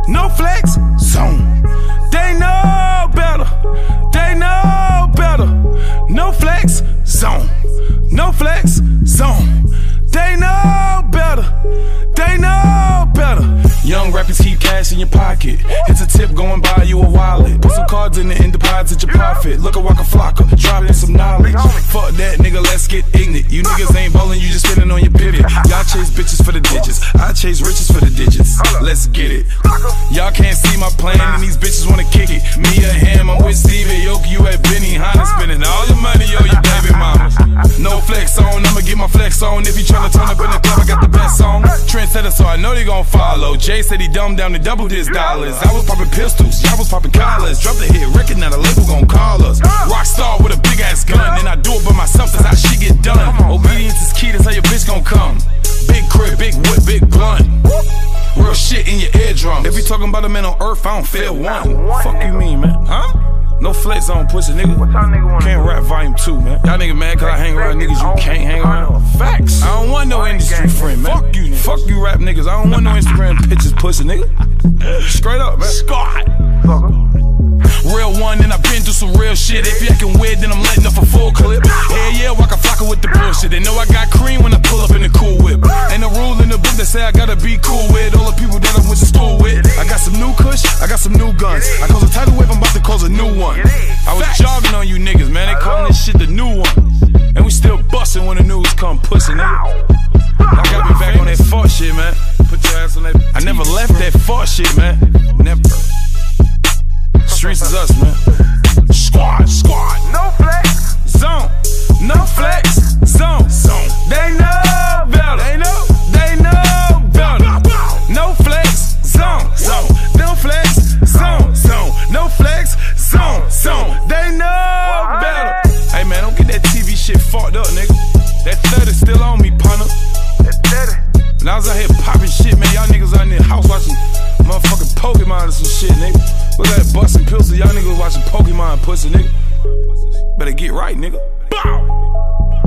no flex zone. They know better, they know better. No flex zone, no flex zone. They know better, they know better. Young rappers keep cash in your pocket. It's a tip going buy you a wallet. Put some cards in it and deposit your profit. Look a Waka Flocka, dropping some knowledge. Fuck that nigga, let's get ignorant. You niggas ain't ballin', you just spinning on your pivot. Y'all chase bitches for the digits, I chase riches for the digits. Let's get it. Y'all can't see my plan and these bitches wanna kick it. Me or him, I'm with Steve Aoki, you at Benny Hanna, spending all the money on your baby mamas. No flex on, I'ma get my flex on. If you tryna turn up in the club, I got the best song. Trendsetter, so I know they gon' follow. Jay said he dumbed down to double his dollars. I was popping pistols, y'all was popping collars. Drop the hit record, now the label gon' call us. Rockstar with a big ass gun, and I do it by myself, that's how shit get done. Obedience is key, that's how your bitch gon' come. Big crib, big whip, big blunt. Real shit in your eardrums. If you talking about a man on earth, I don't feel one. Fuck you mean, man? Huh? No flex on pussy, nigga. Can't rap volume 2, man. Y'all nigga mad cause I hang around niggas you can't hang around. Facts. I don't want no industry friend, man. Fuck you, nigga. Fuck you rap niggas. I don't want no Instagram pictures, pussy, nigga. Straight up, man. Scott. Real one, and I've been through some real shit. If you acting weird, then I'm letting up a full clip. Hell yeah, Waka Flocka with the bullshit. They know I got cream when I pull up in the cool whip. Ain't a rule in the book that say I gotta be cool with all the people that I went to school with. I got some new kush, I got some new guns. I cause a tidal wave, I'm about to cause a new one. I was jogging on you niggas, man. They calling this shit the new one. And we still bustin' when the news come, pussy, nigga. I got me back on that fuck shit, man. Put your ass on that. I never left that fuck shit, man. Never. Streets is us, man. Squad. No flex zone. No flex zone. They know better. They know better. No flex zone. No flex zone. No flex zone. They know better. Hey man, don't get that TV shit fucked up, nigga. That 30 still on me, punter. When I was out here popping shit, man, y'all niggas out in the house watching motherfucking Pokemon or some shit, nigga. Look at that busting pills, y'all niggas watching Pokemon, pussy, nigga. Better get right, nigga. Bow!